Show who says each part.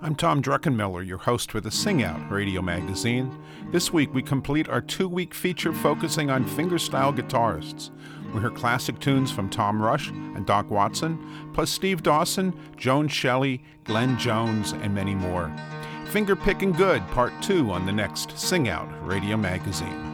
Speaker 1: I'm Tom Druckenmiller, your host for the Sing Out radio magazine. This week we complete our 2-week feature focusing on fingerstyle guitarists. We hear classic tunes from Tom Rush and Doc Watson, plus Steve Dawson, Joan Shelley, Glenn Jones, and many more. Finger Picking Good, Part 2 on the next Sing Out radio magazine.